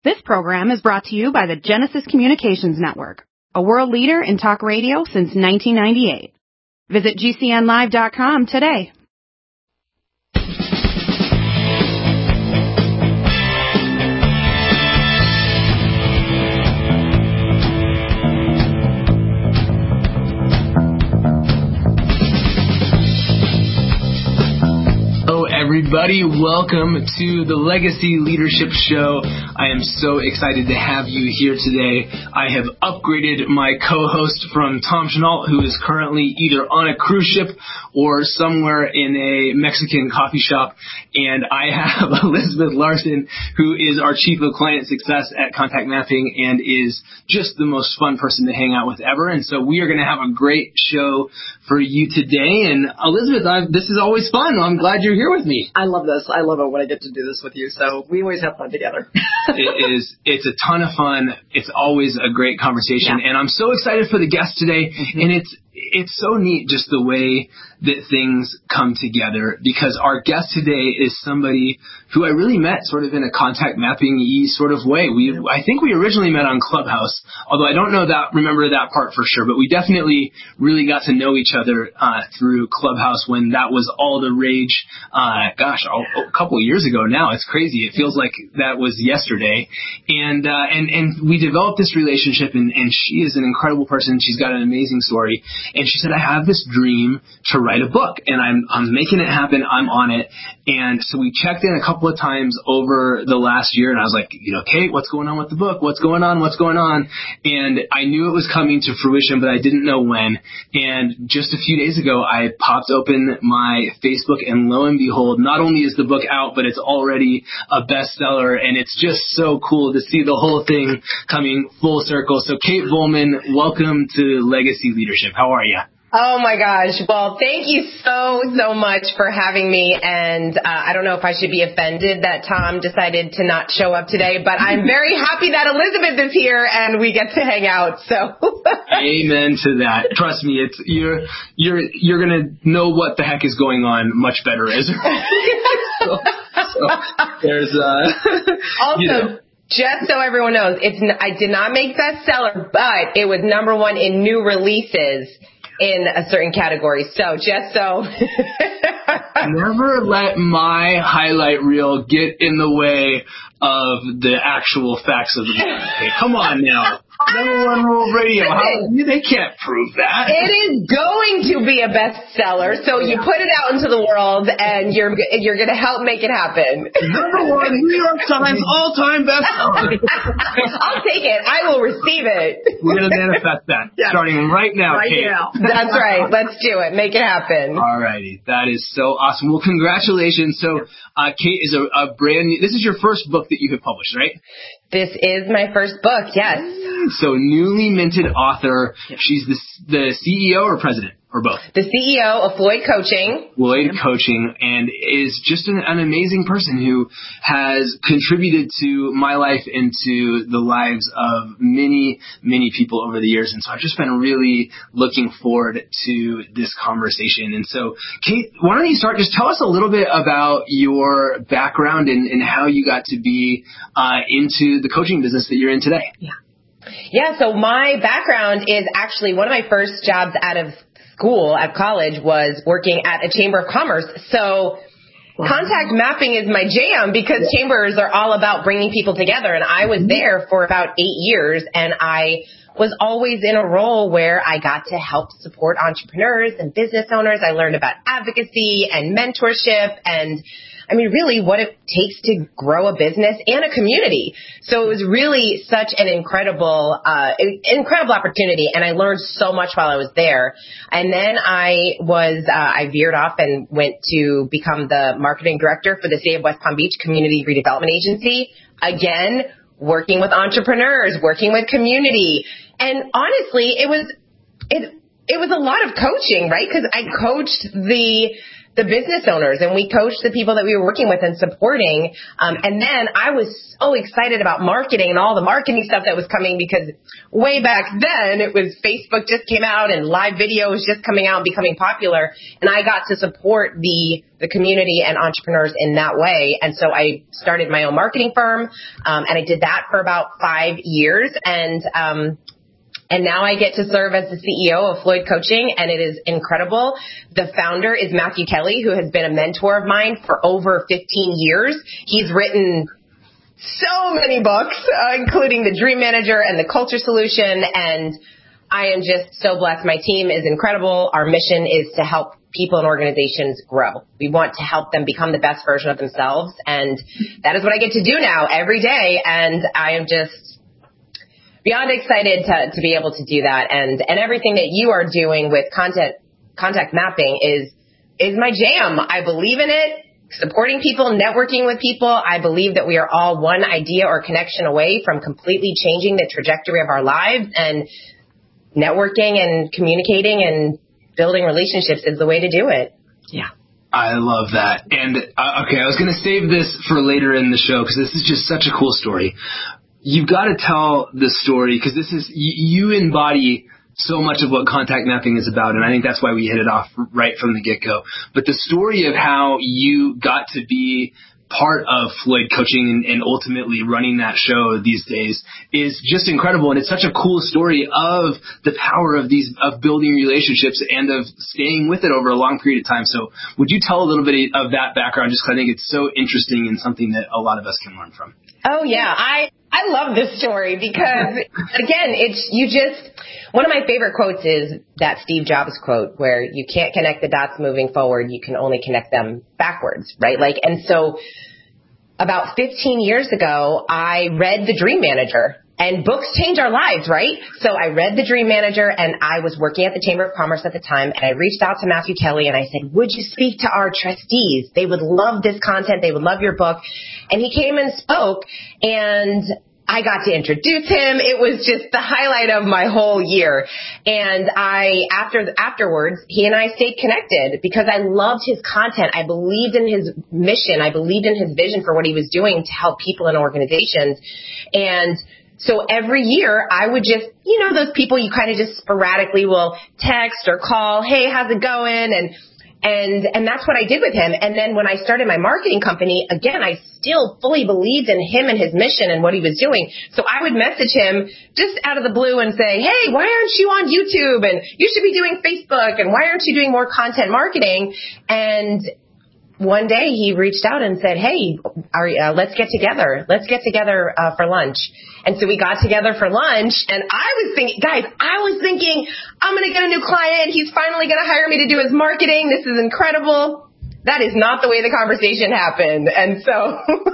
This program is brought to you by the Genesis Communications Network, a world leader in talk radio since 1998. Visit GCNlive.com today. Everybody, welcome to the Legacy Leadership Show. I am so excited to have you here today. I have upgraded my co-host from Tom Chenault, who is currently either on a cruise ship or somewhere in a Mexican coffee shop. And I have Elizabeth Larson, who is our Chief of Client Success at Contact Mapping and is just the most fun person to hang out with ever. And so we are going to have a great show for you today. And Elizabeth, this is always fun. I'm glad you're here with me. I love this. I love it when I get to do this with you. So we always have fun together. It's a ton of fun. It's always a great conversation. Yeah. And I'm so excited for the guest today. Mm-hmm. And it's so neat just the way that things come together, because our guest today is somebody who I really met sort of in a contact mapping-y sort of way. I think we originally met on Clubhouse, although I don't remember that part for sure, but we definitely really got to know each other through Clubhouse when that was all the rage. A couple of years ago now. It's crazy. It feels like that was yesterday. And we developed this relationship, and she is an incredible person. She's got an amazing story. And she said, I have this dream to write a book, and I'm making it happen. I'm on it. And so we checked in a couple of times over the last year, and I was like, Kate, what's going on with the book? What's going on? And I knew it was coming to fruition, but I didn't know when. And just a few days ago, I popped open my Facebook, and lo and behold, not only is the book out, but it's already a bestseller, and it's just so cool to see the whole thing coming full circle. So Kate Volman, welcome to Legacy Leadership. How are you? Oh my gosh. Well, thank you so much for having me. And I don't know if I should be offended that Tom decided to not show up today, but I'm very happy that Elizabeth is here and we get to hang out. So amen to that. Trust me, you're gonna know what the heck is going on much better as so there's also. Just so everyone knows, I did not make bestseller, but it was #1 in new releases in a certain category. So just so. Never let my highlight reel get in the way of the actual facts of the book. Okay, come on now. #1 World Radio. They can't prove that. It is going to be a bestseller, so you put it out into the world, and you're going to help make it happen. #1 New York Times all-time bestseller. I'll take it. I will receive it. We're going to manifest that starting right now, Kate. That's right. Let's do it. Make it happen. All righty. That is so awesome. Well, congratulations. So, Kate is a brand new. This is your first book that you have published, right? This is my first book, yes. So newly minted author. She's the CEO or president or both? The CEO of Floyd Coaching. Floyd Coaching, and is just an amazing person who has contributed to my life and to the lives of many, many people over the years. And so I've just been really looking forward to this conversation. And so, Kate, why don't you start? Just tell us a little bit about your background and how you got to be into the coaching business that you're in today. Yeah, so my background is actually one of my first jobs out of college was working at a chamber of commerce. So contact mapping is my jam because chambers are all about bringing people together. And I was there for about 8 years, and I was always in a role where I got to help support entrepreneurs and business owners. I learned about advocacy and mentorship and really what it takes to grow a business and a community. So it was really such an incredible opportunity, and I learned so much while I was there. And then I veered off and went to become the marketing director for the City of West Palm Beach Community Redevelopment Agency. Again, working with entrepreneurs, working with community. And honestly, it was a lot of coaching, right? Because I coached the the business owners, and we coached the people that we were working with and supporting. And then I was so excited about marketing and all the marketing stuff that was coming, because way back then it was Facebook just came out and live video was just coming out and becoming popular. And I got to support the community and entrepreneurs in that way. And so I started my own marketing firm, and I did that for about 5 years. And now I get to serve as the CEO of Floyd Coaching, and it is incredible. The founder is Matthew Kelly, who has been a mentor of mine for over 15 years. He's written so many books, including The Dream Manager and The Culture Solution, and I am just so blessed. My team is incredible. Our mission is to help people and organizations grow. We want to help them become the best version of themselves, and that is what I get to do now every day, and I am just beyond excited to be able to do that. And everything that you are doing with contact mapping is my jam. I believe in it, supporting people, networking with people. I believe that we are all one idea or connection away from completely changing the trajectory of our lives, and networking and communicating and building relationships is the way to do it. Yeah. I love that. And okay, I was going to save this for later in the show, because this is just such a cool story. You've got to tell the story, because this is, you embody so much of what contact mapping is about, and I think that's why we hit it off right from the get-go. But the story of how you got to be part of Floyd Coaching and ultimately running that show these days is just incredible. And it's such a cool story of the power of building relationships and of staying with it over a long period of time. So would you tell a little bit of that background, just because I think it's so interesting and something that a lot of us can learn from? Oh, yeah. I love this story because, again, one of my favorite quotes is that Steve Jobs quote where you can't connect the dots moving forward. You can only connect them backwards, right? And so about 15 years ago, I read The Dream Manager. And books change our lives, right? So I read The Dream Manager, and I was working at the Chamber of Commerce at the time, and I reached out to Matthew Kelly and I said, would you speak to our trustees? They would love this content. They would love your book. And he came and spoke, and I got to introduce him. It was just the highlight of my whole year. And afterwards, he and I stayed connected because I loved his content. I believed in his mission. I believed in his vision for what he was doing to help people and organizations. And so every year I would just, those people you kind of just sporadically will text or call, hey, how's it going? And that's what I did with him. And then when I started my marketing company, again, I still fully believed in him and his mission and what he was doing. So I would message him just out of the blue and say, hey, why aren't you on YouTube? And you should be doing Facebook. And why aren't you doing more content marketing? And one day he reached out and said, hey, let's get together. Let's get together for lunch. And so we got together for lunch, and I was thinking, I'm going to get a new client. He's finally going to hire me to do his marketing. This is incredible. That is not the way the conversation happened. And so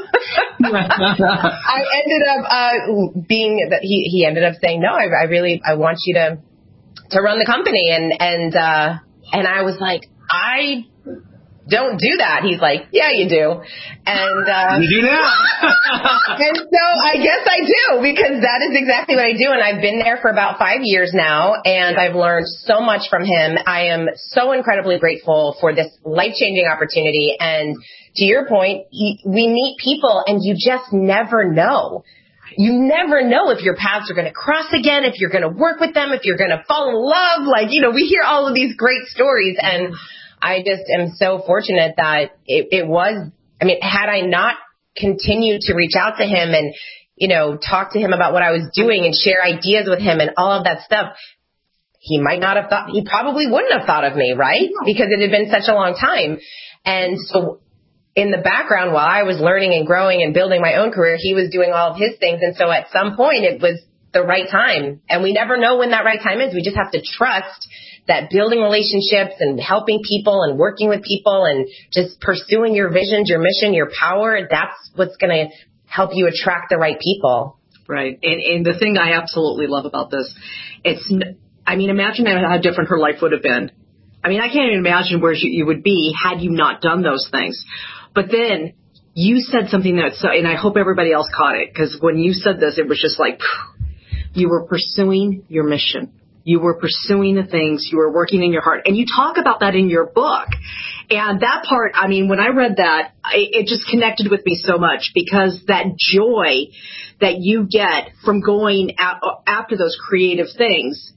I ended up he ended up saying, no, I want you to run the company. And I was like, I don't do that. He's like, yeah, you do. And you do now. And so I guess I do, because that is exactly what I do. And I've been there for about 5 years now, and I've learned so much from him. I am so incredibly grateful for this life-changing opportunity. And to your point, we meet people and you just never know. You never know if your paths are going to cross again, if you're going to work with them, if you're going to fall in love. We hear all of these great stories, and I just am so fortunate that had I not continued to reach out to him and, talk to him about what I was doing and share ideas with him and all of that stuff, he probably wouldn't have thought of me, right? Because it had been such a long time. And so in the background, while I was learning and growing and building my own career, he was doing all of his things. And so at some point it was the right time. And we never know when that right time is. We just have to trust that building relationships and helping people and working with people and just pursuing your visions, your mission, your power, that's what's going to help you attract the right people. Right. And the thing I absolutely love about this, imagine how different her life would have been. I can't even imagine where you would be had you not done those things. But then you said something and I hope everybody else caught it, because when you said this, it was just like, you were pursuing your mission. You were pursuing the things, you were working in your heart, and you talk about that in your book. And that part, I mean, when I read that, it just connected with me so much, because that joy that you get from going after those creative things,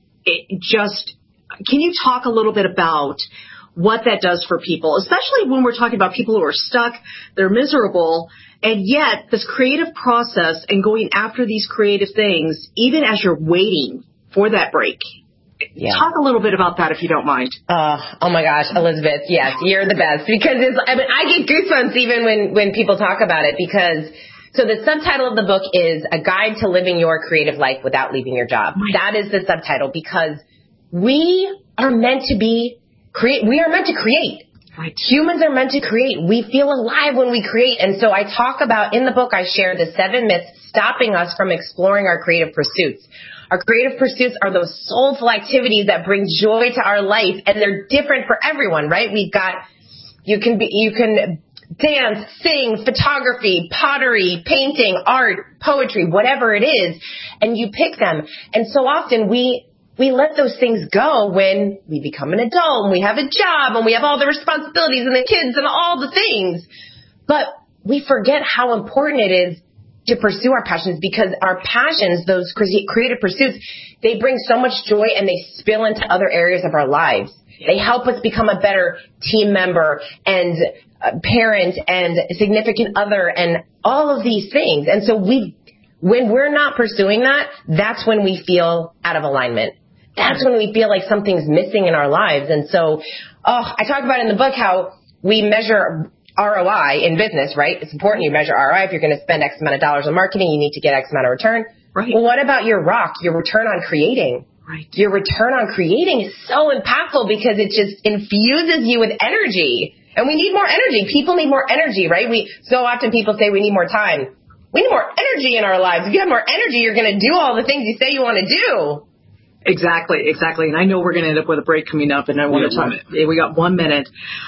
can you talk a little bit about what that does for people, especially when we're talking about people who are stuck, they're miserable, and yet this creative process and going after these creative things, even as you're waiting for that break. Yeah. Talk a little bit about that if you don't mind. Oh my gosh, Elizabeth, yes, you're the best, because I get goosebumps even when people talk about it, because so the subtitle of the book is A Guide to Living Your Creative Life Without Leaving Your Job. Right. That is the subtitle, because we are meant to create. Right. Humans are meant to create. We feel alive when we create. And so I talk about, in the book, I share the 7 myths stopping us from exploring our creative pursuits. Our creative pursuits are those soulful activities that bring joy to our life, and they're different for everyone, right? We've got, you can dance, sing, photography, pottery, painting, art, poetry, whatever it is, and you pick them. And so often we let those things go when we become an adult and we have a job and we have all the responsibilities and the kids and all the things. But we forget how important it is to pursue our passions, because our passions, those creative pursuits, they bring so much joy and they spill into other areas of our lives. They help us become a better team member and parent and significant other and all of these things. And so when we're not pursuing that, that's when we feel out of alignment. That's when we feel like something's missing in our lives. And so, I talk about in the book how we measure ROI in business, right? It's important you measure ROI. If you're going to spend X amount of dollars on marketing, you need to get X amount of return. Right. Well, what about your ROC, your return on creating? Right. Your return on creating is so impactful because it just infuses you with energy. And we need more energy. People need more energy, right? So often people say we need more time. We need more energy in our lives. If you have more energy, you're going to do all the things you say you want to do. Exactly. And I know we're going to end up with a break coming up, and I want to talk. We got 1 minute.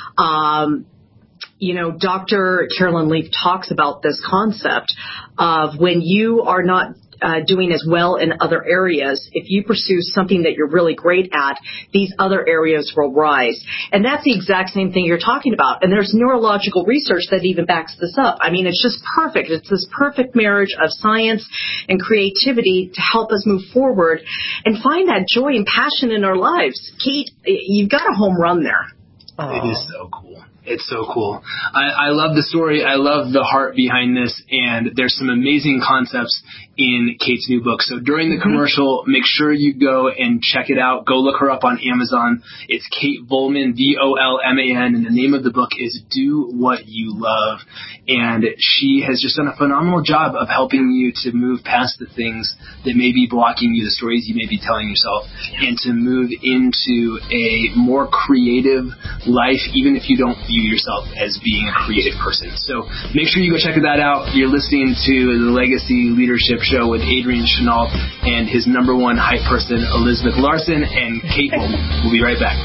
Dr. Carolyn Leaf talks about this concept of when you are not doing as well in other areas, if you pursue something that you're really great at, these other areas will rise. And that's the exact same thing you're talking about. And there's neurological research that even backs this up. I mean, it's just perfect. It's this perfect marriage of science and creativity to help us move forward and find that joy and passion in our lives. Kate, you've got a home run there. It is so cool. It's so cool. I love the story. I love the heart behind this, and there's some amazing concepts in Kate's new book. So during the commercial, make sure you go and check it out. Go look her up on Amazon. It's Kate Volman, Volman, and the name of the book is Do What You Love. And she has just done a phenomenal job of helping you to move past the things that may be blocking you, the stories you may be telling yourself, and to move into a more creative life, even if you don't view yourself as being a creative person. So make sure you go check that out. You're listening to the Legacy Leadership Show with Adrian Chenault and his number one hype person, Elizabeth Larson, and Kate Volman. We'll be right back.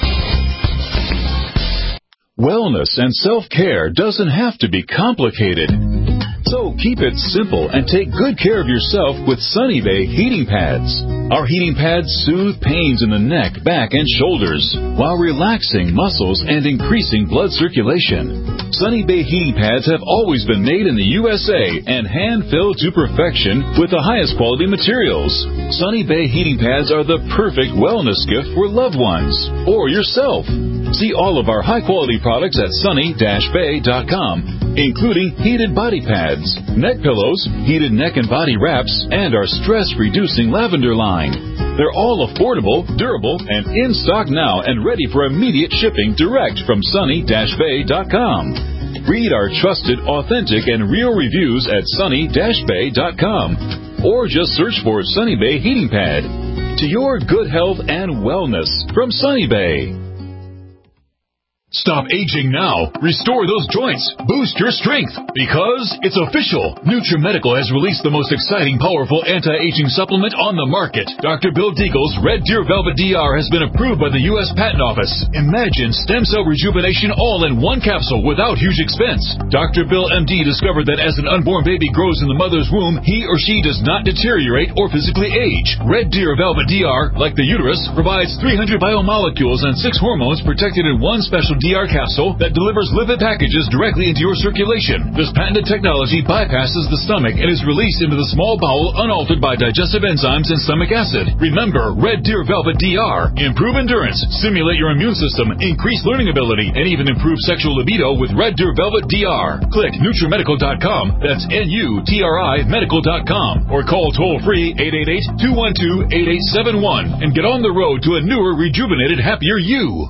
Wellness and self-care doesn't have to be complicated. So keep it simple and take good care of yourself with Sunny Bay heating pads. Our heating pads soothe pains in the neck, back, and shoulders while relaxing muscles and increasing blood circulation. Sunny Bay heating pads have always been made in the USA and hand-filled to perfection with the highest quality materials. Sunny Bay heating pads are the perfect wellness gift for loved ones or yourself. See all of our high-quality products at sunny-bay.com, including heated body pads, neck pillows, heated neck and body wraps, and our stress-reducing lavender line. They're all affordable, durable, and in stock now and ready for immediate shipping direct from sunny-bay.com. Read our trusted, authentic, and real reviews at sunny-bay.com, or just search for Sunny Bay Heating Pad. To your good health and wellness from Sunny Bay. Stop aging now. Restore those joints. Boost your strength. Because it's official. NutriMedical has released the most exciting, powerful anti-aging supplement on the market. Dr. Bill Deagle's Red Deer Velvet DR has been approved by the U.S. Patent Office. Imagine stem cell rejuvenation all in one capsule without huge expense. Dr. Bill MD discovered that as an unborn baby grows in the mother's womb, he or she does not deteriorate or physically age. Red Deer Velvet DR, like the uterus, provides 300 biomolecules and 6 hormones protected in one special DR capsule that delivers lipid packages directly into your circulation. This patented technology bypasses the stomach and is released into the small bowel unaltered by digestive enzymes and stomach acid. Remember, Red Deer Velvet DR. Improve endurance, stimulate your immune system, increase learning ability, and even improve sexual libido with Red Deer Velvet DR. Click NutriMedical.com. That's NUTRI Medical.com. Or call toll-free 888-212-8871 and get on the road to a newer, rejuvenated, happier you.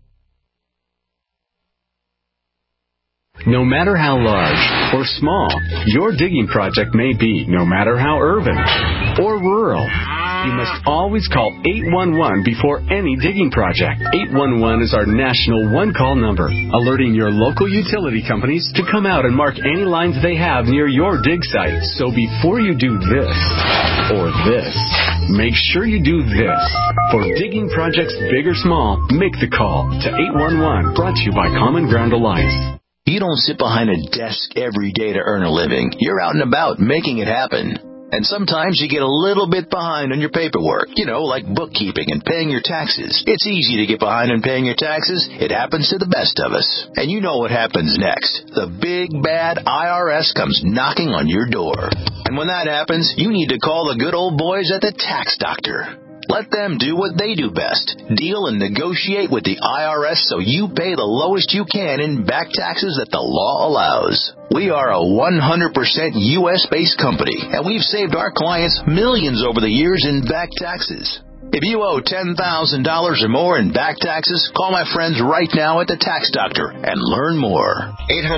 No matter how large or small your digging project may be, no matter how urban or rural, you must always call 811 before any digging project. 811 is our national one-call number, alerting your local utility companies to come out and mark any lines they have near your dig site. So before you do this or this, make sure you do this. For digging projects big or small, make the call to 811, brought to you by Common Ground Alliance. You don't sit behind a desk every day to earn a living. You're out and about making it happen. And sometimes you get a little bit behind on your paperwork, like bookkeeping and paying your taxes. It's easy to get behind on paying your taxes. It happens to the best of us. And you know what happens next. The big, bad IRS comes knocking on your door. And when that happens, you need to call the good old boys at the Tax Doctor. Let them do what they do best. Deal and negotiate with the IRS so you pay the lowest you can in back taxes that the law allows. We are a 100% U.S.-based company, and we've saved our clients millions over the years in back taxes. If you owe $10,000 or more in back taxes, call my friends right now at the Tax Doctor and learn more.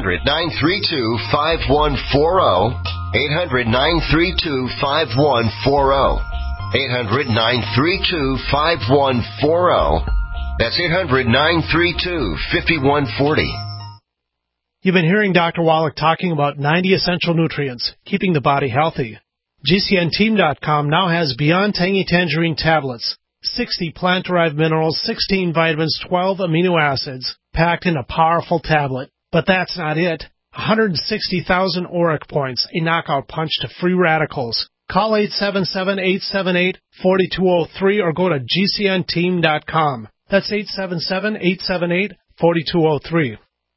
800-932-5140. 800-932-5140. 800-932-5140. That's 800-932-5140. You've been hearing Dr. Wallach talking about 90 essential nutrients, keeping the body healthy. GCNteam.com now has Beyond Tangy Tangerine tablets, 60 plant-derived minerals, 16 vitamins, 12 amino acids, packed in a powerful tablet. But that's not it. 160,000 ORAC points, a knockout punch to free radicals. Call 877-878-4203 or go to GCNteam.com. That's 877-878-4203.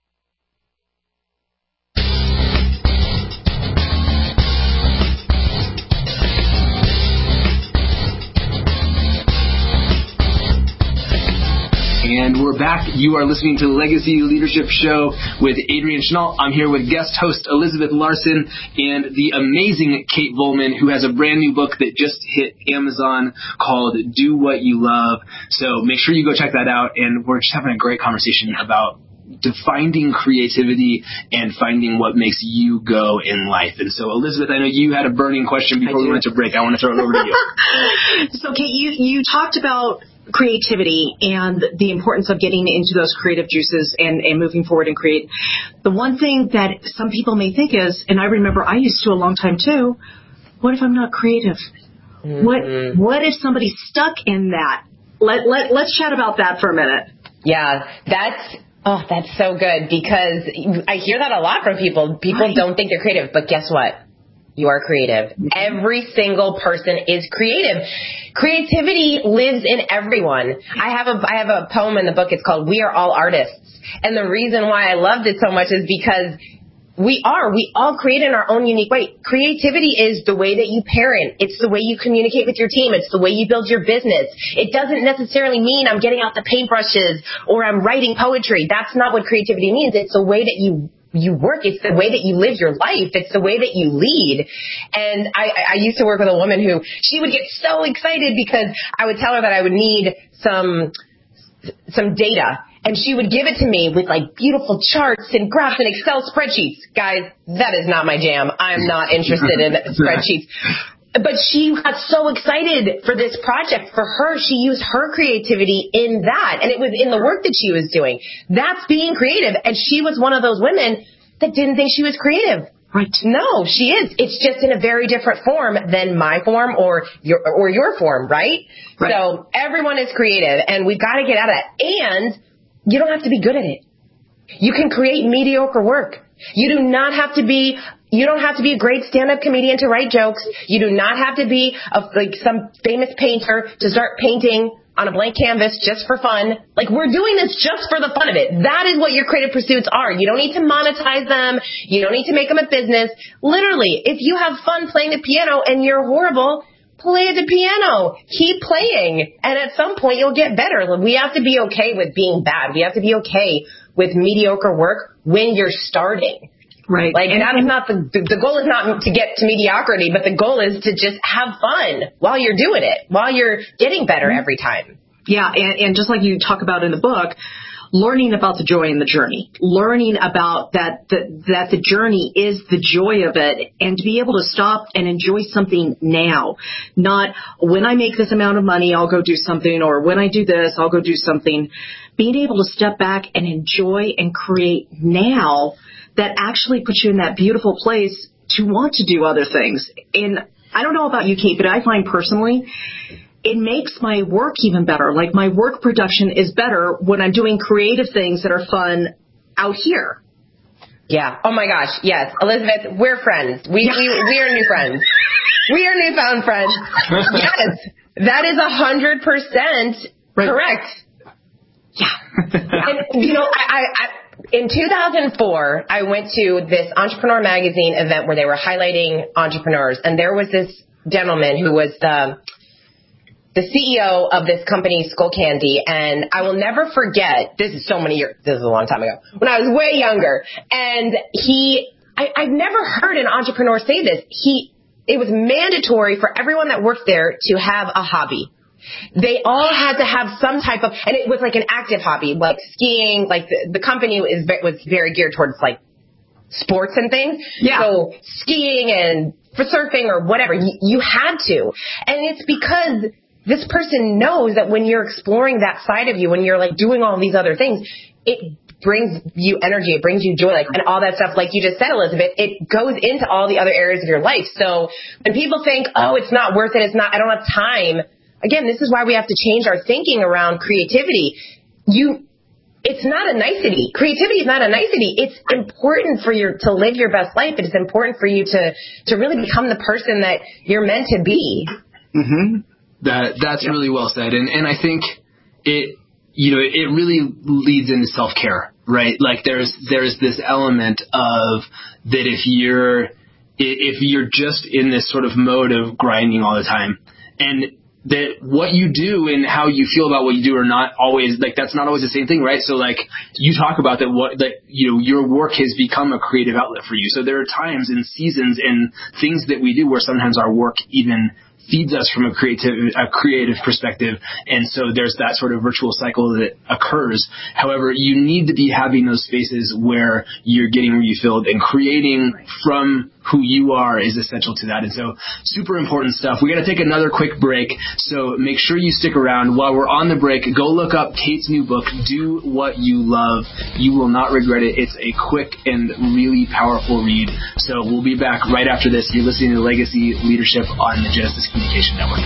And we're back. You are listening to the Legacy Leadership Show with Adrian Chenault. I'm here with guest host Elizabeth Larson and the amazing Kate Volman, who has a brand new book that just hit Amazon called Do What You Love. So make sure you go check that out. And we're just having a great conversation about defining creativity and finding what makes you go in life. And so, Elizabeth, I know you had a burning question before we went to break. I want to throw it over to you. So, Kate, you talked about creativity and the importance of getting into those creative juices and moving forward and create. The one thing that some people may think is, and I remember I used to a long time too, what if I'm not creative? Mm-hmm. What if somebody's stuck in that? Let's chat about that for a minute. Yeah, that's so good, because I hear that a lot from people. People don't think they're creative, but guess what? You are creative. Every single person is creative. Creativity lives in everyone. I have a poem in the book. It's called We Are All Artists. And the reason why I loved it so much is because we all create in our own unique way. Creativity is the way that you parent. It's the way you communicate with your team. It's the way you build your business. It doesn't necessarily mean I'm getting out the paintbrushes or I'm writing poetry. That's not what creativity means. It's the way that you work. It's the way that you live your life. It's the way that you lead. And I used to work with a woman who, she would get so excited because I would tell her that I would need some data. And she would give it to me with like beautiful charts and graphs and Excel spreadsheets. Guys, that is not my jam. I'm not interested in spreadsheets. But she got so excited for this project. For her, she used her creativity in that. And it was in the work that she was doing. That's being creative. And she was one of those women that didn't think she was creative. Right. No, she is. It's just in a very different form than my form or your form, right? So everyone is creative, and we've got to get out of that. And you don't have to be good at it. You can create mediocre work. You don't have to be a great stand-up comedian to write jokes. You do not have to be some famous painter to start painting on a blank canvas just for fun. Like, we're doing this just for the fun of it. That is what your creative pursuits are. You don't need to monetize them. You don't need to make them a business. Literally, if you have fun playing the piano and you're horrible, play the piano. Keep playing. And at some point, you'll get better. We have to be okay with being bad. We have to be okay with mediocre work when you're starting. Right. Like, and that is not the goal is not to get to mediocrity, but the goal is to just have fun while you're doing it, while you're getting better every time. Yeah. And just like you talk about in the book, learning about the joy in the journey, learning about that the journey is the joy of it, and to be able to stop and enjoy something now, not when I make this amount of money, I'll go do something, or when I do this, I'll go do something. Being able to step back and enjoy and create now, that actually puts you in that beautiful place to want to do other things. And I don't know about you, Kate, but I find personally, it makes my work even better. Like, my work production is better when I'm doing creative things that are fun out here. Yeah. Oh my gosh. Yes. Elizabeth, we're friends. We are new friends. We are newfound friends. Yes. That is 100% correct. Yeah. And, in 2004, I went to this Entrepreneur Magazine event where they were highlighting entrepreneurs, and there was this gentleman who was the CEO of this company, Skullcandy, and I will never forget, this is a long time ago, when I was way younger, and I've never heard an entrepreneur say this. It was mandatory for everyone that worked there to have a hobby. They all had to have some type of, and it was like an active hobby, like skiing. Like the company was very geared towards like sports and things. Yeah. So skiing and for surfing or whatever, you had to. And it's because this person knows that when you're exploring that side of you, when you're like doing all these other things, it brings you energy, it brings you joy, like, and all that stuff, like you just said, Elizabeth, it goes into all the other areas of your life. So when people think, oh, it's not worth it, I don't have time. Again, this is why we have to change our thinking around creativity. It's not a nicety. Creativity is not a nicety. It's important for you to live your best life. It's important for you to really become the person that you're meant to be. Mm-hmm. That's really well said. And I think it really leads into self-care, right? Like there's this element of that if you're just in this sort of mode of grinding all the time, and that what you do and how you feel about what you do are not always, like, that's not always the same thing, right? So, like, you talk about your work has become a creative outlet for you. So there are times and seasons and things that we do where sometimes our work even feeds us from a creative perspective, and so there's that sort of virtual cycle that occurs. However, you need to be having those spaces where you're getting refilled, and creating from who you are is essential to that. And so, super important stuff. We got to take another quick break, so make sure you stick around. While we're on the break, go look up Kate's new book, Do What You Love. You will not regret it. It's a quick and really powerful read. So we'll be back right after this. You're listening to Legacy Leadership on the Genesis Communication Network.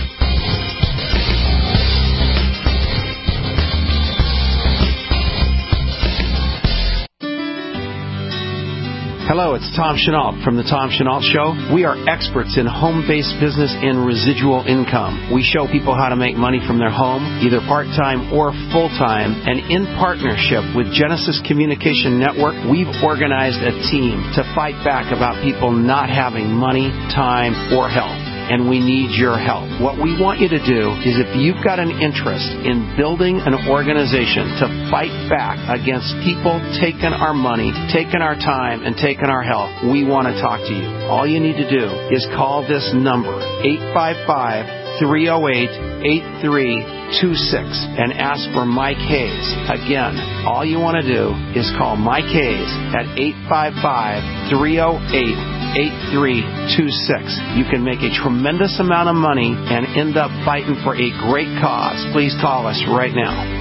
Hello, it's Tom Chenault from The Tom Chenault Show. We are experts in home-based business and residual income. We show people how to make money from their home, either part-time or full-time. And in partnership with Genesis Communication Network, we've organized a team to fight back about people not having money, time, or health. And we need your help. What we want you to do is, if you've got an interest in building an organization to fight back against people taking our money, taking our time, and taking our health, we want to talk to you. All you need to do is call this number, 855-308-8326, and ask for Mike Hayes. Again, all you want to do is call Mike Hayes at 855-308-8326. 888-8326. You can make a tremendous amount of money and end up fighting for a great cause. Please call us right now.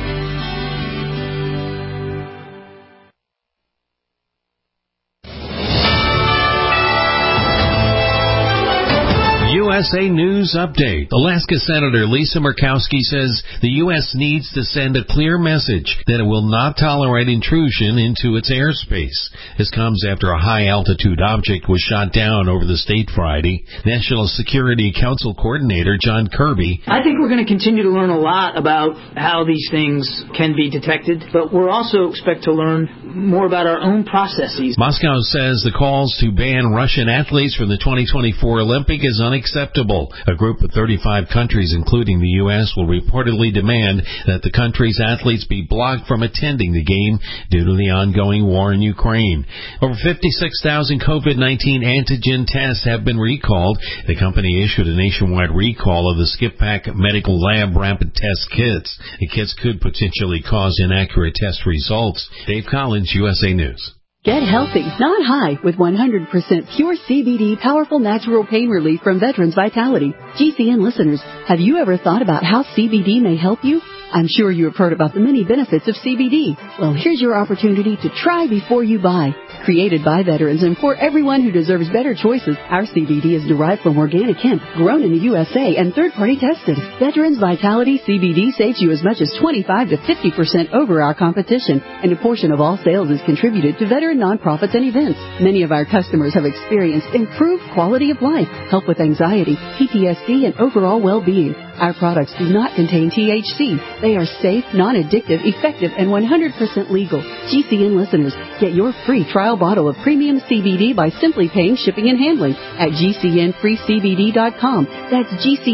USA News Update. Alaska Senator Lisa Murkowski says the U.S. needs to send a clear message that it will not tolerate intrusion into its airspace. This comes after a high-altitude object was shot down over the state Friday. National Security Council Coordinator John Kirby. I think we're going to continue to learn a lot about how these things can be detected, but we'll also expect to learn more about our own processes. Moscow says the calls to ban Russian athletes from the 2024 Olympic is unacceptable. A group of 35 countries, including the U.S., will reportedly demand that the country's athletes be blocked from attending the game due to the ongoing war in Ukraine. Over 56,000 COVID-19 antigen tests have been recalled. The company issued a nationwide recall of the SkipPak Medical Lab rapid test kits. The kits could potentially cause inaccurate test results. Dave Collins, USA News. Get healthy, not high, with 100% pure CBD powerful natural pain relief from Veterans Vitality. GCN listeners, have you ever thought about how CBD may help you? I'm sure you have heard about the many benefits of CBD. Well, here's your opportunity to try before you buy. Created by veterans and for everyone who deserves better choices, our CBD is derived from organic hemp, grown in the USA, and third-party tested. Veterans Vitality CBD saves you as much as 25 to 50% over our competition, and a portion of all sales is contributed to veteran nonprofits and events. Many of our customers have experienced improved quality of life, help with anxiety, PTSD, and overall well-being. Our products do not contain THC. They are safe, non-addictive, effective, and 100% legal. GCN listeners, get your free trial bottle of premium CBD by simply paying shipping and handling at GCNFreeCBD.com. That's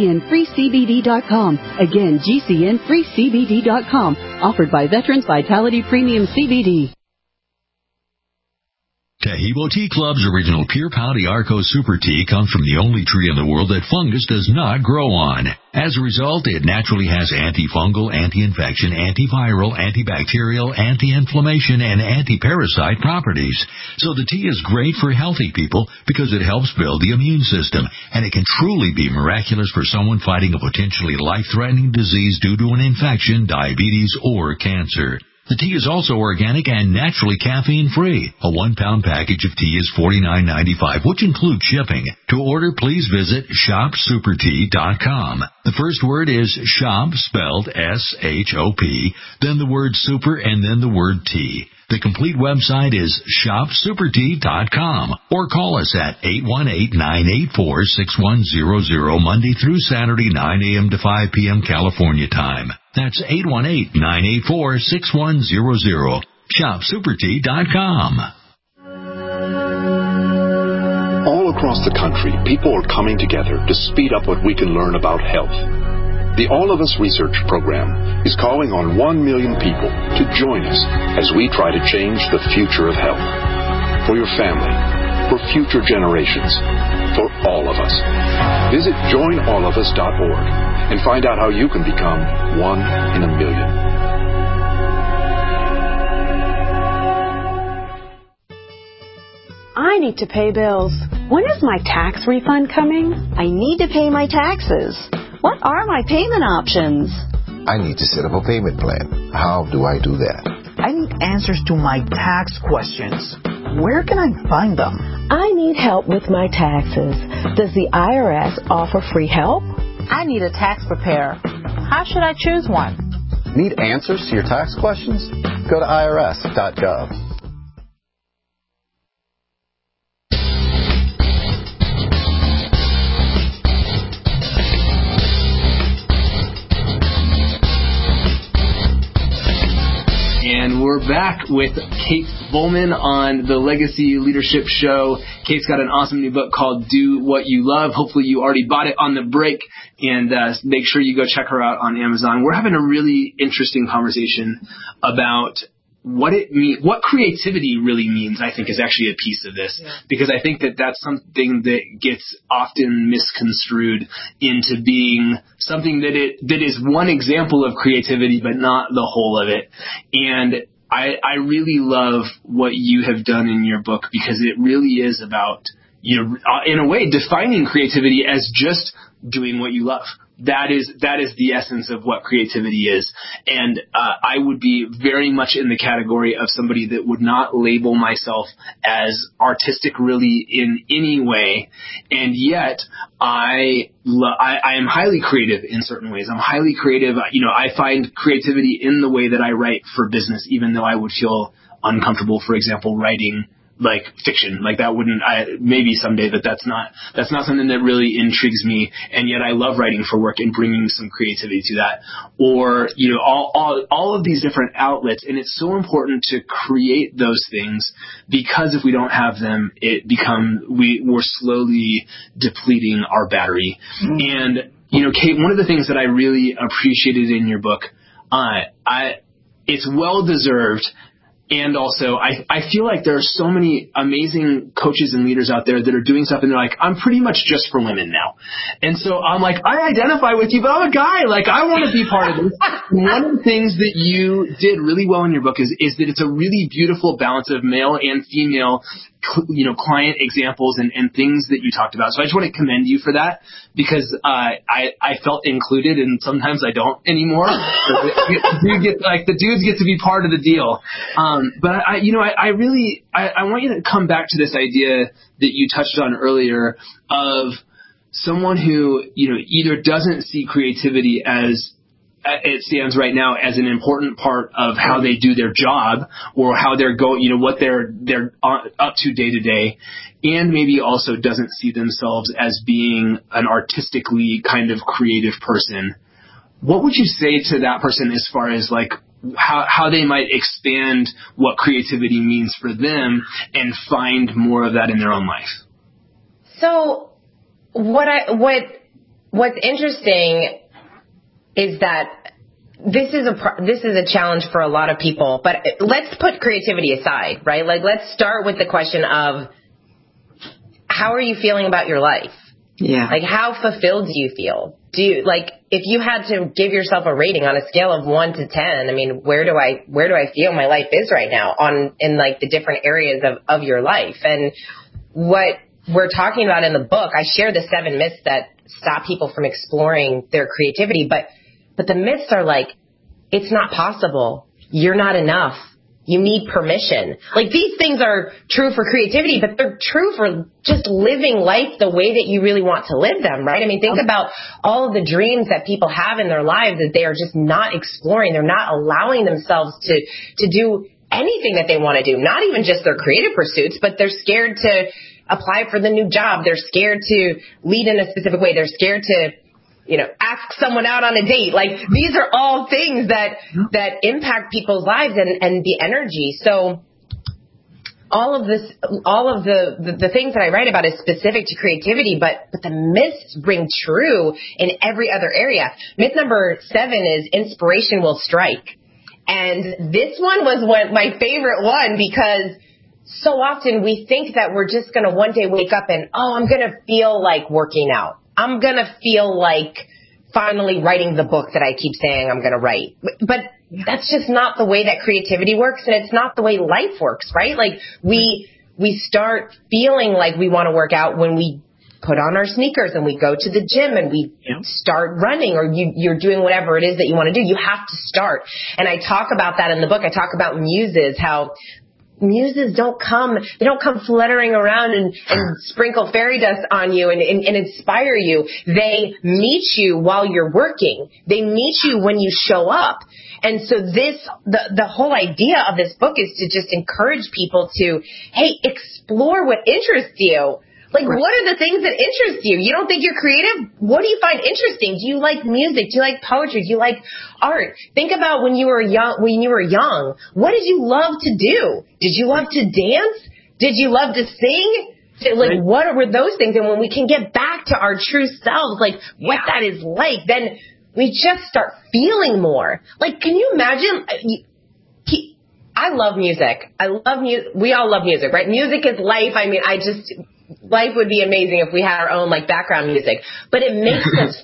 GCNFreeCBD.com. Again, GCNFreeCBD.com. Offered by Veterans Vitality Premium CBD. Tahibo Tea Club's original Pure Pau d'Arco Super Tea comes from the only tree in the world that fungus does not grow on. As a result, it naturally has antifungal, anti-infection, antiviral, antibacterial, anti-inflammation, and anti-parasite properties. So the tea is great for healthy people because it helps build the immune system, and it can truly be miraculous for someone fighting a potentially life-threatening disease due to an infection, diabetes, or cancer. The tea is also organic and naturally caffeine-free. A 1-pound package of tea is $49.95, which includes shipping. To order, please visit shopsupertea.com. The first word is shop, spelled S-H-O-P, then the word super, and then the word tea. The complete website is shopsupertea.com, or call us at 818-984-6100 Monday through Saturday, 9 a.m. to 5 p.m. California time. That's 818-984-6100. Shopsupertea.com. All across the country, people are coming together to speed up what we can learn about health. The All of Us Research Program is calling on 1 million people to join us as we try to change the future of health. For your family, for future generations, for all of us. Visit joinallofus.org and find out how you can become 1 in a million. I need to pay bills. When is my tax refund coming? I need to pay my taxes. What are my payment options? I need to set up a payment plan. How do I do that? I need answers to my tax questions. Where can I find them? I need help with my taxes. Does the IRS offer free help? I need a tax preparer. How should I choose one? Need answers to your tax questions? Go to irs.gov. And we're back with Kate Volman on the Legacy Leadership Show. Kate's got an awesome new book called Do What You Love. Hopefully you already bought it on the break, and make sure you go check her out on Amazon. We're having a really interesting conversation about what it means, what creativity really means. I think is actually a piece of this, because I think that that's something that gets often misconstrued into being something that is one example of creativity, but not the whole of it. And I really love what you have done in your book, because it really is about in a way, defining creativity as just doing what you love. That is the essence of what creativity is. And I would be very much in the category of somebody that would not label myself as artistic really in any way. And yet I am highly creative in certain ways. I'm highly creative. I find creativity in the way that I write for business, even though I would feel uncomfortable, for example, writing like fiction, like that wouldn't, maybe someday, but that's not something that really intrigues me. And yet I love writing for work and bringing some creativity to that. Or, all of these different outlets. And it's so important to create those things, because if we don't have them, we're slowly depleting our battery. And, Kate, one of the things that I really appreciated in your book, it's well deserved. And also, I feel like there are so many amazing coaches and leaders out there that are doing stuff, and they're like, I'm pretty much just for women now. And so I'm like, I identify with you, but I'm a guy. Like, I want to be part of this. One of the things that you did really well in your book is that it's a really beautiful balance of male and female, client examples and things that you talked about. So I just want to commend you for that, because I felt included, and sometimes I don't anymore. The dudes get to be part of the deal. But I want you to come back to this idea that you touched on earlier of someone who, either doesn't see creativity as it stands right now as an important part of how they do their job, or how they're what they're up to day to day, and maybe also doesn't see themselves as being an artistically kind of creative person. What would you say to that person as far as like how they might expand what creativity means for them and find more of that in their own life? So what's interesting is that this is a challenge for a lot of people, but let's put creativity aside, right? Like, let's start with the question of, how are you feeling about your life? Yeah. Like, how fulfilled do you feel? If you had to give yourself a rating on a scale of 1 to 10, I mean, where do I feel my life is right now in like the different areas of your life? And what we're talking about in the book, I share the 7 myths that stop people from exploring their creativity, but the myths are like, it's not possible. You're not enough. You need permission. Like, these things are true for creativity, but they're true for just living life the way that you really want to live them, right? I mean, think about all of the dreams that people have in their lives that they are just not exploring. They're not allowing themselves to do anything that they want to do, not even just their creative pursuits, but they're scared to apply for the new job. They're scared to lead in a specific way. They're scared to ask someone out on a date. Like, these are all things that impact people's lives and the energy. So all of the things that I write about is specific to creativity, but the myths ring true in every other area. Myth number 7 is inspiration will strike. And this one was my favorite one, because so often we think that we're just going to one day wake up and, I'm going to feel like working out. I'm going to feel like finally writing the book that I keep saying I'm going to write. But that's just not the way that creativity works, and it's not the way life works, right? Like, we start feeling like we want to work out when we put on our sneakers and we go to the gym and we start running, or you're doing whatever it is that you want to do. You have to start. And I talk about that in the book. I talk about muses, how muses don't come fluttering around and sprinkle fairy dust on you and inspire you. They meet you while you're working. They meet you when you show up. And so the whole idea of this book is to just encourage people to, hey, explore what interests you. Like, right. What are the things that interest you? You don't think you're creative? What do you find interesting? Do you like music? Do you like poetry? Do you like art? Think about when you were young. What did you love to do? Did you love to dance? Did you love to sing? Like, what were those things? And when we can get back to our true selves, like what that is like, then we just start feeling more. Like, can you imagine? I love music. We all love music, right? Music is life. I mean, life would be amazing if we had our own like background music, but it makes us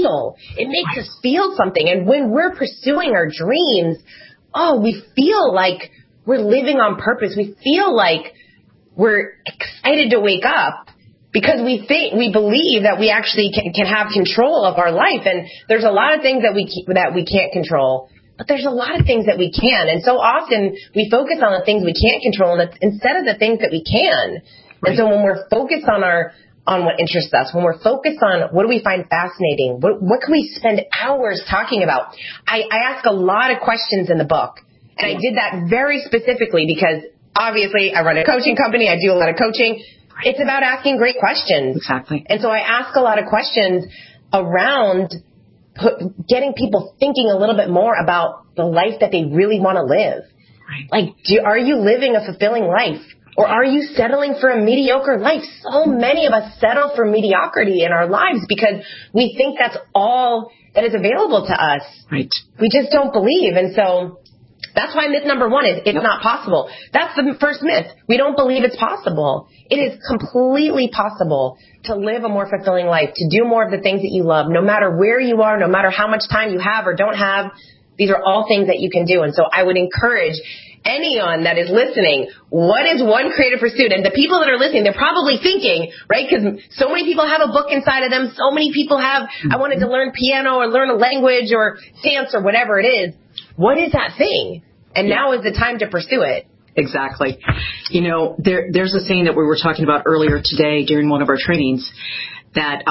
feel something. And when we're pursuing our dreams, we feel like we're living on purpose. We feel like we're excited to wake up. because we believe that we actually can have control of our life. And there's a lot of things that we can't control, but there's a lot of things that we can. And so often we focus on the things we can't control instead of the things that we can. Right. And so when we're focused on what interests us, when we're focused on what do we find fascinating, what can we spend hours talking about? I ask a lot of questions in the book. And I did that very specifically because obviously I run a coaching company. I do a lot of coaching. It's about asking great questions. Exactly. And so I ask a lot of questions around getting people thinking a little bit more about the life that they really want to live. Right. Like, are you living a fulfilling life? Or are you settling for a mediocre life? So many of us settle for mediocrity in our lives because we think that's all that is available to us. Right. We just don't believe. And so that's why myth number 1 is it's not possible. That's the first myth. We don't believe it's possible. It is completely possible to live a more fulfilling life, to do more of the things that you love, no matter where you are, no matter how much time you have or don't have. These are all things that you can do. And so I would encourage anyone that is listening, what is one creative pursuit? And the people that are listening, they're probably thinking, right, because so many people have a book inside of them. So many people have, I wanted to learn piano or learn a language or dance or whatever it is. What is that thing? And now is the time to pursue it. Exactly. You know, there's a saying that we were talking about earlier today during one of our trainings that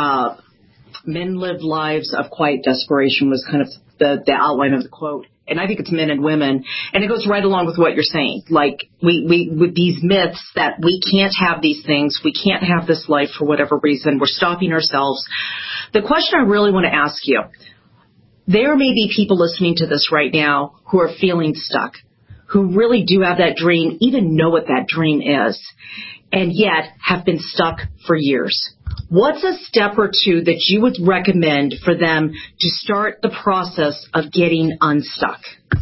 men live lives of quiet desperation was kind of the outline of the quote. And I think it's men and women. And it goes right along with what you're saying. Like, we with these myths that we can't have these things, we can't have this life for whatever reason, we're stopping ourselves. The question I really want to ask you, there may be people listening to this right now who are feeling stuck, who really do have that dream, even know what that dream is, and yet have been stuck for years. What's a step or two that you would recommend for them to start the process of getting unstuck?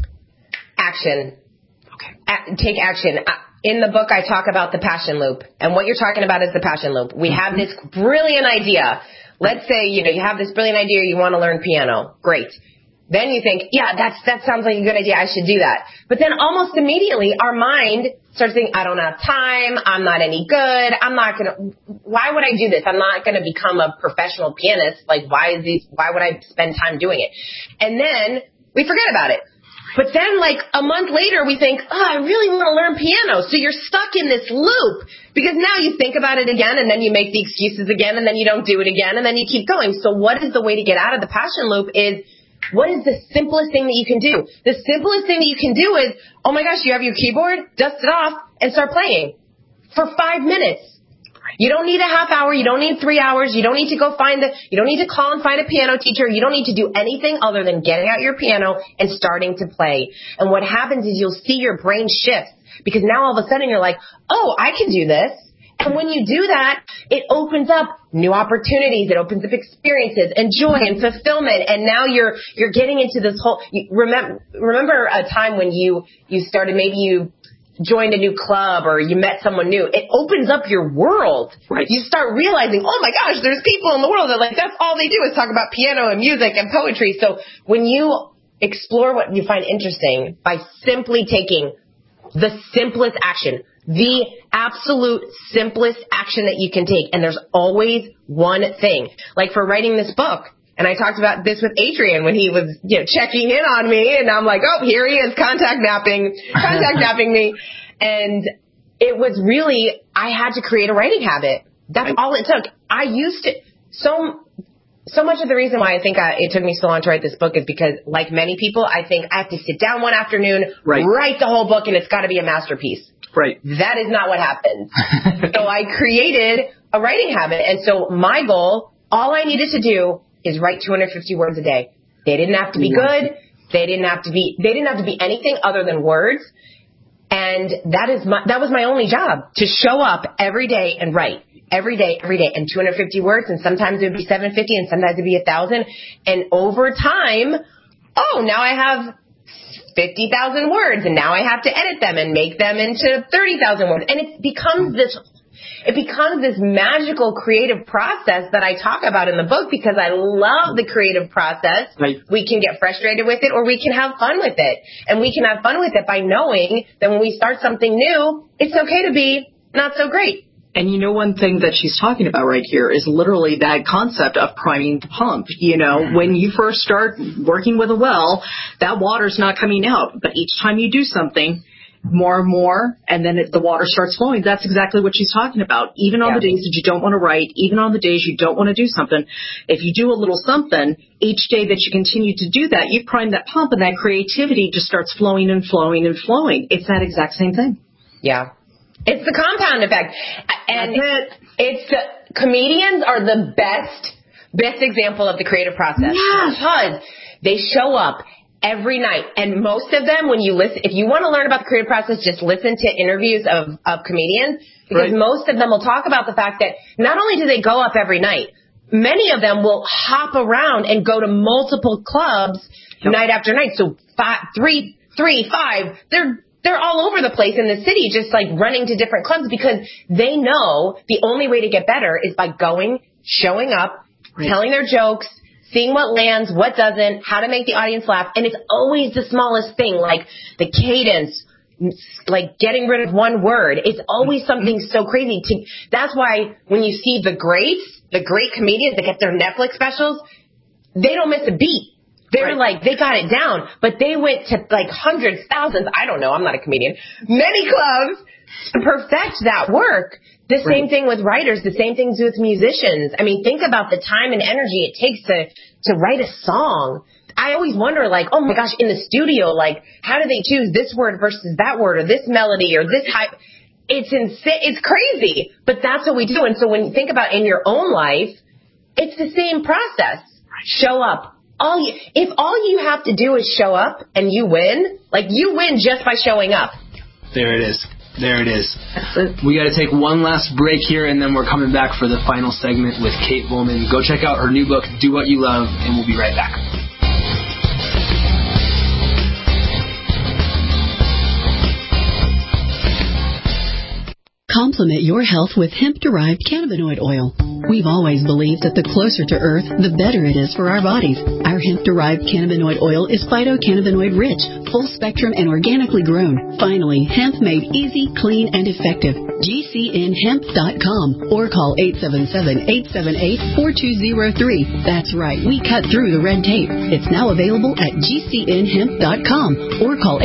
Action. Okay. Take action. In the book, I talk about the passion loop. And what you're talking about is the passion loop. We have this brilliant idea. Let's say, you have this brilliant idea, you want to learn piano. Great. Then you think, yeah, that sounds like a good idea, I should do that. But then almost immediately our mind starts thinking, I don't have time, I'm not any good, why would I do this? I'm not going to become a professional pianist. Like, why would I spend time doing it? And then we forget about it. But then, like, a month later, we think, I really want to learn piano. So you're stuck in this loop because now you think about it again and then you make the excuses again and then you don't do it again and then you keep going. So what is the way to get out of the passion loop is, what is the simplest thing that you can do? The simplest thing that you can do is, oh my gosh, you have your keyboard, dust it off and start playing for 5 minutes. You don't need a half hour. You don't need 3 hours. You don't need to you don't need to call and find a piano teacher. You don't need to do anything other than getting out your piano and starting to play. And what happens is you'll see your brain shift because now all of a sudden you're like, oh, I can do this. And when you do that, it opens up new opportunities. It opens up experiences and joy and fulfillment. And now you're getting into this whole, remember a time when you started, maybe you joined a new club or you met someone new. It opens up your world. Right. You start realizing, oh my gosh, there's people in the world that that's all they do is talk about piano and music and poetry. So when you explore what you find interesting by simply taking the simplest action, the absolute simplest action that you can take, and there's always one thing. Like for writing this book, and I talked about this with Adrian when he was, checking in on me, and I'm like, oh, here he is, contact napping me. And it was really, I had to create a writing habit. That's all it took. I used to, so much of the reason why I think it took me so long to write this book is because, like many people, I think I have to sit down one afternoon, write the whole book, and it's got to be a masterpiece. Right. That is not what happened. So I created a writing habit. And so my goal, all I needed to do is write 250 words a day. They didn't have to be good. They didn't have to be anything other than words. And that was my only job, to show up every day and write. Every day, and 250 words, and sometimes it would be 750, and sometimes it would be 1,000. And over time, now I have 50,000 words, and now I have to edit them and make them into 30,000 words. And it becomes this magical creative process that I talk about in the book because I love the creative process. Right. We can get frustrated with it or we can have fun with it. And we can have fun with it by knowing that when we start something new, it's okay to be not so great. And you know, one thing that she's talking about right here is literally that concept of priming the pump. You know, when you first start working with a well, that water's not coming out. But each time you do something, more and more, and then the water starts flowing. That's exactly what she's talking about. Even on the days that you don't want to write, even on the days you don't want to do something, if you do a little something, each day that you continue to do that, you prime that pump, and that creativity just starts flowing and flowing and flowing. It's that exact same thing. Yeah. It's the compound effect. And comedians are the best example of the creative process. Because they show up every night. And most of them, when you listen, if you want to learn about the creative process, just listen to interviews of comedians, because most of them will talk about the fact that not only do they go up every night, many of them will hop around and go to multiple clubs night after night. So 5, they're all over the place in the city, just like running to different clubs, because they know the only way to get better is by going, showing up, telling their jokes, seeing what lands, what doesn't, how to make the audience laugh. And it's always the smallest thing, like the cadence, like getting rid of one word. It's always something so crazy. That's why when you see the great comedians that get their Netflix specials, they don't miss a beat. They're like, they got it down, but they went to like hundreds, thousands, I don't know, I'm not a comedian, many clubs to perfect that work. The same thing with writers, the same things with musicians. I mean, think about the time and energy it takes to write a song. I always wonder, like, oh my gosh, in the studio, like, how do they choose this word versus that word, or this melody, or this type? It's insane. It's crazy, but that's what we do. And so when you think about in your own life, it's the same process. Show up. If all you have to do is show up and you win, like you win just by showing up. There it is. We got to take one last break here, and then we're coming back for the final segment with Kate Bowman. Go check out her new book, Do What You Love, and we'll be right back. Complement your health with hemp-derived cannabinoid oil. We've always believed that the closer to Earth, the better it is for our bodies. Our hemp-derived cannabinoid oil is phytocannabinoid rich, full spectrum, and organically grown. Finally, hemp made easy, clean, and effective. GCNhemp.com or call 877-878-4203. That's right, we cut through the red tape. It's now available at GCNhemp.com or call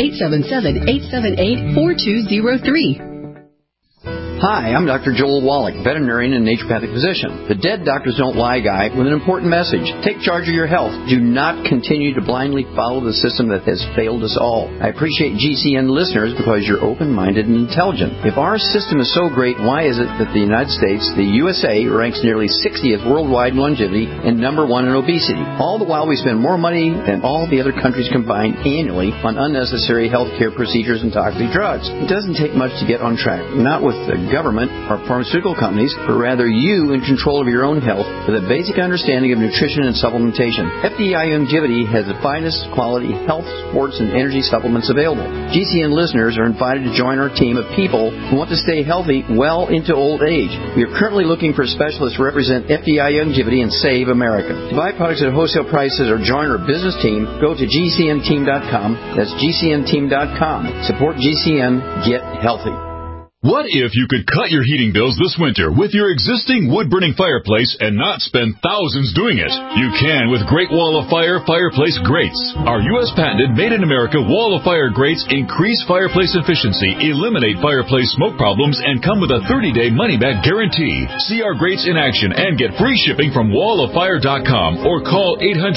877-878-4203. Hi, I'm Dr. Joel Wallach, veterinarian and naturopathic physician. The Dead Doctors Don't Lie guy with an important message. Take charge of your health. Do not continue to blindly follow the system that has failed us all. I appreciate GCN listeners because you're open-minded and intelligent. If our system is so great, why is it that the United States, the USA, ranks nearly 60th worldwide in longevity and number 1 in obesity? All the while we spend more money than all the other countries combined annually on unnecessary healthcare procedures and toxic drugs. It doesn't take much to get on track. Not with the government or pharmaceutical companies, but rather you in control of your own health with a basic understanding of nutrition and supplementation. FDI Longevity has the finest quality health, sports, and energy supplements available. GCN listeners are invited to join our team of people who want to stay healthy well into old age. We are currently looking for specialists to represent FDI Longevity and Save America. To buy products at wholesale prices or join our business team, go to GCNteam.com. That's GCNteam.com. Support GCN. Get healthy. What if you could cut your heating bills this winter with your existing wood-burning fireplace and not spend thousands doing it? You can with Great Wall of Fire fireplace grates. Our U.S. patented made-in-America Wall of Fire grates increase fireplace efficiency, eliminate fireplace smoke problems, and come with a 30-day money-back guarantee. See our grates in action and get free shipping from walloffire.com or call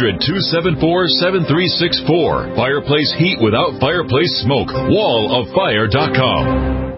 800-274-7364. Fireplace heat without fireplace smoke. walloffire.com.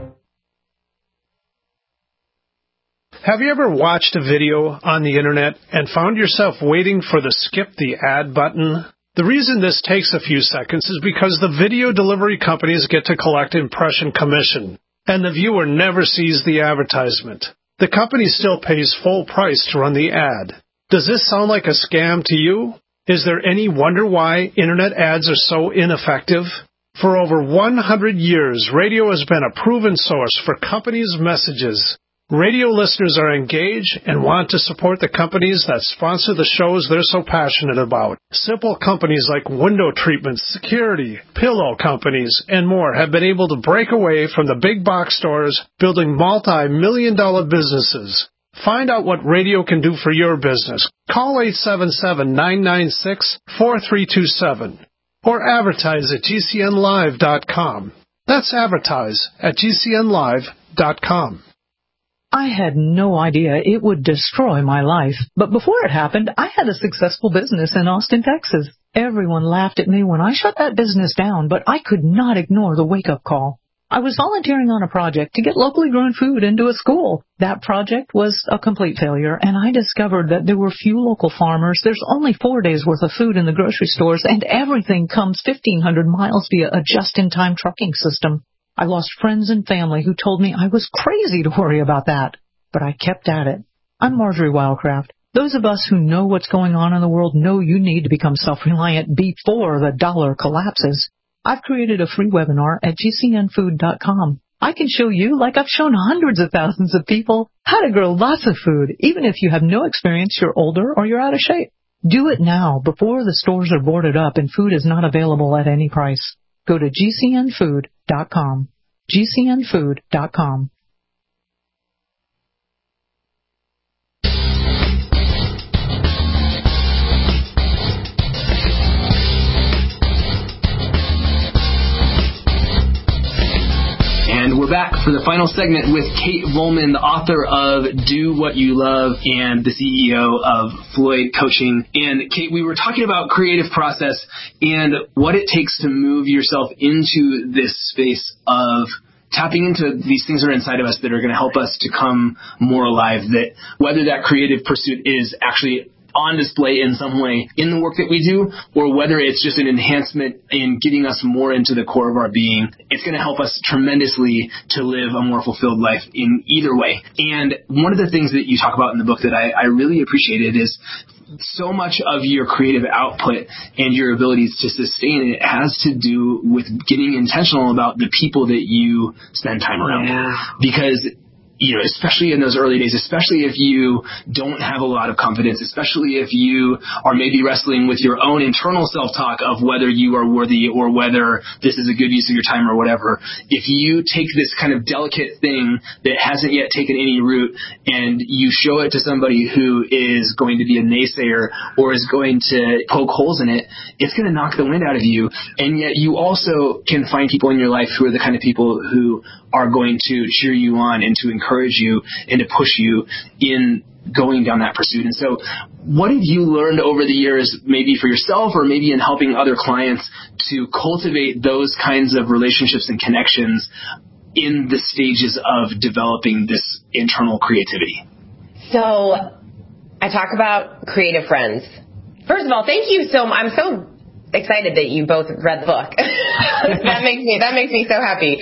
Have you ever watched a video on the internet and found yourself waiting for the skip the ad button? The reason this takes a few seconds is because the video delivery companies get to collect impression commission, and the viewer never sees the advertisement. The company still pays full price to run the ad. Does this sound like a scam to you? Is there any wonder why internet ads are so ineffective? For over 100 years, radio has been a proven source for companies' messages. Radio listeners are engaged and want to support the companies that sponsor the shows they're so passionate about. Simple companies like window treatments, security, pillow companies, and more have been able to break away from the big box stores, building multi-million-dollar businesses. Find out what radio can do for your business. Call 877-996-4327 or advertise at GCNlive.com. That's advertise at GCNlive.com. I had no idea it would destroy my life. But before it happened, I had a successful business in Austin, Texas. Everyone laughed at me when I shut that business down, but I could not ignore the wake-up call. I was volunteering on a project to get locally grown food into a school. That project was a complete failure, and I discovered that there were few local farmers. There's only 4 days' worth of food in the grocery stores, and everything comes 1,500 miles via a just-in-time trucking system. I lost friends and family who told me I was crazy to worry about that. But I kept at it. I'm Marjorie Wildcraft. Those of us who know what's going on in the world know you need to become self-reliant before the dollar collapses. I've created a free webinar at GCNfood.com. I can show you, like I've shown hundreds of thousands of people, how to grow lots of food, even if you have no experience, you're older, or you're out of shape. Do it now, before the stores are boarded up and food is not available at any price. Go to GCNfood.com. GCNfood.com. And we're back for the final segment with Kate Volman, the author of Do What You Love and the CEO of Floyd Coaching. And Kate, we were talking about creative process and what it takes to move yourself into this space of tapping into these things that are inside of us that are going to help us to come more alive, that whether that creative pursuit is actually on display in some way in the work that we do, or whether it's just an enhancement in getting us more into the core of our being, it's going to help us tremendously to live a more fulfilled life in either way. And one of the things that you talk about in the book that I really appreciated is so much of your creative output and your abilities to sustain it has to do with getting intentional about the people that you spend time around. Yeah. Because especially in those early days, especially if you don't have a lot of confidence, especially if you are maybe wrestling with your own internal self-talk of whether you are worthy or whether this is a good use of your time or whatever, if you take this kind of delicate thing that hasn't yet taken any root and you show it to somebody who is going to be a naysayer or is going to poke holes in it, it's going to knock the wind out of you. And yet you also can find people in your life who are the kind of people who are going to cheer you on and to encourage you and to push you in going down that pursuit. And so what have you learned over the years, maybe for yourself or maybe in helping other clients, to cultivate those kinds of relationships and connections in the stages of developing this internal creativity? So I talk about creative friends. First of all, thank you so much. I'm so excited that you both read the book. That makes me so happy.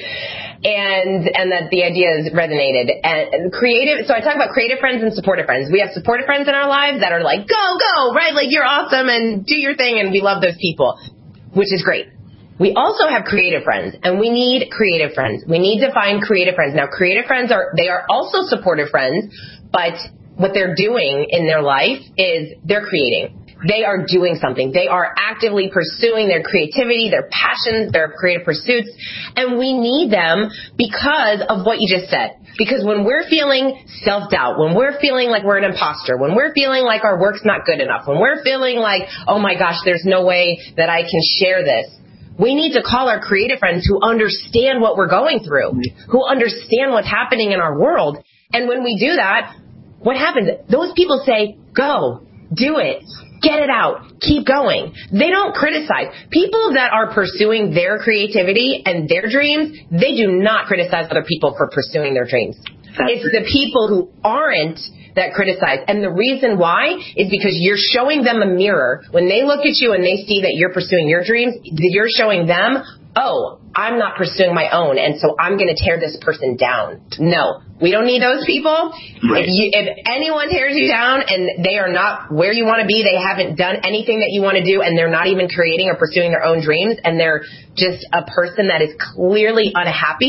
And that the idea has resonated. And creative, so I talk about creative friends and supportive friends. We have supportive friends in our lives that are like, go, right? Like, you're awesome and do your thing, and we love those people, which is great. We also have creative friends, and we need creative friends. We need to find creative friends. Now, creative friends they are also supportive friends, but what they're doing in their life is they're creating. They are doing something. They are actively pursuing their creativity, their passions, their creative pursuits. And we need them because of what you just said. Because when we're feeling self-doubt, when we're feeling like we're an imposter, when we're feeling like our work's not good enough, when we're feeling like, oh my gosh, there's no way that I can share this, we need to call our creative friends who understand what we're going through, who understand what's happening in our world. And when we do that, what happens? Those people say, go, do it. Get it out. Keep going. They don't criticize. People that are pursuing their creativity and their dreams, they do not criticize other people for pursuing their dreams. It's the people who aren't that criticize. And the reason why is because you're showing them a mirror. When they look at you and they see that you're pursuing your dreams, you're showing them, oh, I'm not pursuing my own, and so I'm going to tear this person down. No, we don't need those people. Right. If anyone tears you down and they are not where you want to be, they haven't done anything that you want to do, and they're not even creating or pursuing their own dreams, and they're just a person that is clearly unhappy,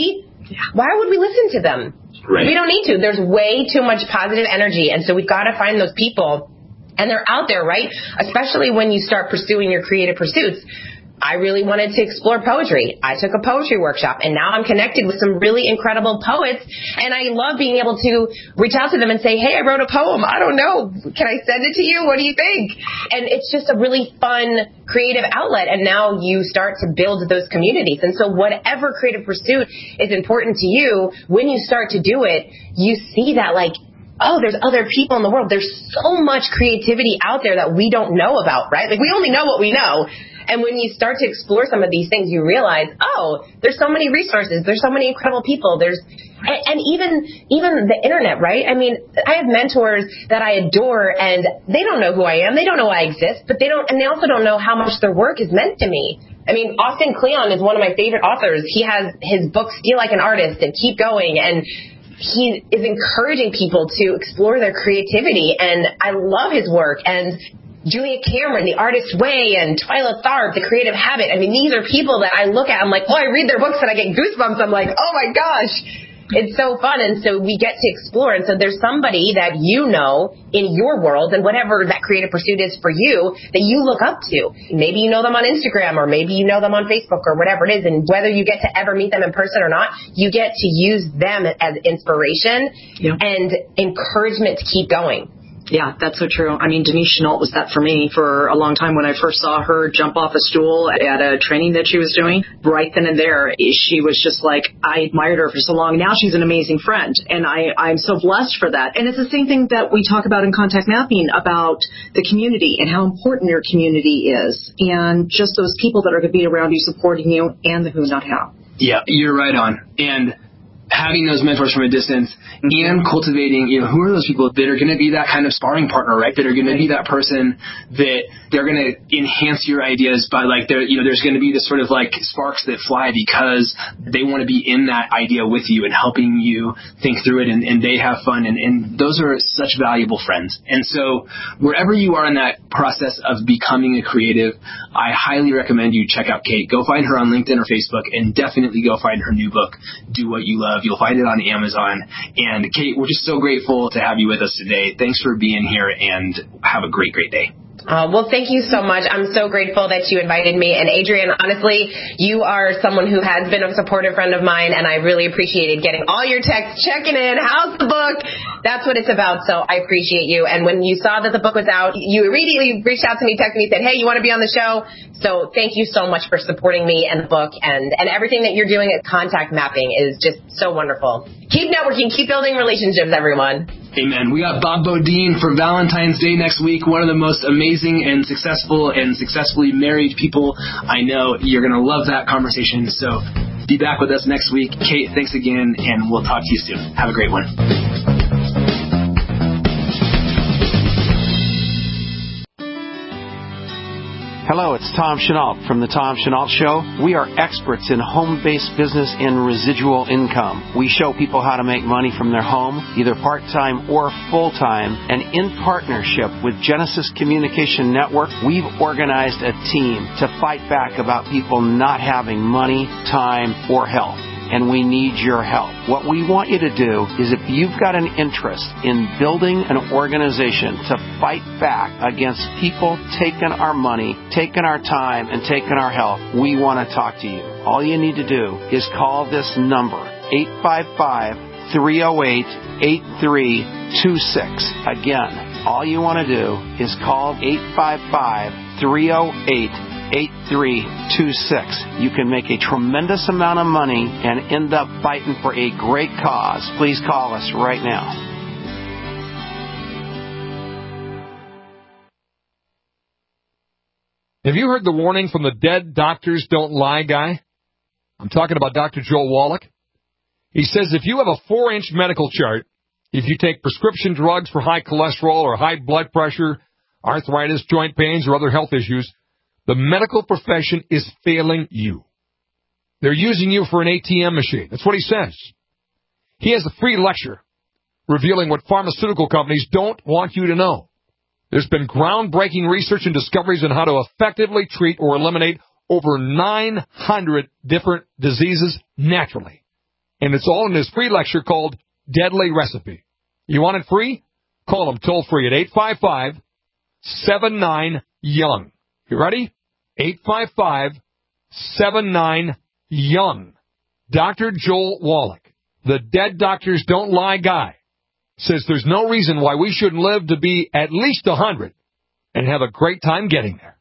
Why would we listen to them? Right. We don't need to. There's way too much positive energy, and so we've got to find those people, and they're out there, right? Especially when you start pursuing your creative pursuits. I really wanted to explore poetry. I took a poetry workshop, and now I'm connected with some really incredible poets, and I love being able to reach out to them and say, hey, I wrote a poem. I don't know. Can I send it to you? What do you think? And it's just a really fun, creative outlet, and now you start to build those communities. And so whatever creative pursuit is important to you, when you start to do it, you see that, like, oh, there's other people in the world. There's so much creativity out there that we don't know about, right? Like, we only know what we know. And when you start to explore some of these things, you realize, oh, there's so many resources. There's so many incredible people. And even the internet, right? I mean, I have mentors that I adore, and they don't know who I am. They don't know I exist, but they also don't know how much their work is meant to me. I mean, Austin Kleon is one of my favorite authors. He has his book, Steal Like an Artist and Keep Going, and he is encouraging people to explore their creativity, and I love his work. And Julia Cameron, The Artist's Way, and Twyla Tharp, The Creative Habit. I mean, these are people that I look at, I'm like, oh, I read their books and I get goosebumps. I'm like, oh my gosh, it's so fun. And so we get to explore. And so there's somebody that you know in your world, and whatever that creative pursuit is for you, that you look up to. Maybe you know them on Instagram, or maybe you know them on Facebook, or whatever it is. And whether you get to ever meet them in person or not, you get to use them as inspiration and encouragement to keep going. Yeah, that's so true. I mean, Denise Chenault was that for me for a long time. When I first saw her jump off a stool at a training that she was doing, right then and there, she was just like, I admired her for so long. Now she's an amazing friend, and I'm so blessed for that. And it's the same thing that we talk about in contact mapping, about the community and how important your community is, and just those people that are going to be around you, supporting you, and the who, not how. Yeah, you're right on. And having those mentors from a distance and cultivating, who are those people that are going to be that kind of sparring partner, right? That are going to be that person that they're going to enhance your ideas by, like, there's going to be this sort of like sparks that fly because they want to be in that idea with you and helping you think through it, and they have fun. And those are such valuable friends. And so wherever you are in that process of becoming a creative, I highly recommend you check out Kate. Go find her on LinkedIn or Facebook, and definitely go find her new book, Do What You Love. You'll find it on Amazon. And Kate, we're just so grateful to have you with us today. Thanks for being here, and have a great, great day. Well, thank you so much. I'm so grateful that you invited me. And Adrian, honestly, you are someone who has been a supportive friend of mine, and I really appreciated getting all your texts, checking in, how's the book? That's what it's about, so I appreciate you. And when you saw that the book was out, you immediately reached out to me, texted me, said, hey, you want to be on the show? So thank you so much for supporting me and the book, and everything that you're doing at Contact Mapping is just so wonderful. Keep networking, keep building relationships, everyone. Amen. We got Bob Bodine for Valentine's Day next week, one of the most amazing and successful and successfully married people I know. You're going to love that conversation. So be back with us next week. Kate, thanks again, and we'll talk to you soon. Have a great one. Hello, it's Tom Chenault from The Tom Chenault Show. We are experts in home-based business and residual income. We show people how to make money from their home, either part-time or full-time. And in partnership with Genesis Communication Network, we've organized a team to fight back about people not having money, time, or health. And we need your help. What we want you to do is, if you've got an interest in building an organization to fight back against people taking our money, taking our time, and taking our health, we want to talk to you. All you need to do is call this number, 855-308-8326. Again, all you want to do is call 855-308-8326. You can make a tremendous amount of money and end up fighting for a great cause. Please call us right now. Have you heard the warning from the dead doctors don't lie guy? I'm talking about Dr. Joel Wallach. He says if you have a 4-inch medical chart, if you take prescription drugs for high cholesterol or high blood pressure, arthritis, joint pains, or other health issues, the medical profession is failing you. They're using you for an ATM machine. That's what he says. He has a free lecture revealing what pharmaceutical companies don't want you to know. There's been groundbreaking research and discoveries on how to effectively treat or eliminate over 900 different diseases naturally. And it's all in his free lecture called Deadly Recipe. You want it free? Call him toll-free at 855-79-YOUNG. You ready? 855-79-YOUNG. Dr. Joel Wallach, the Dead Doctors Don't Lie guy, says there's no reason why we shouldn't live to be at least 100 and have a great time getting there.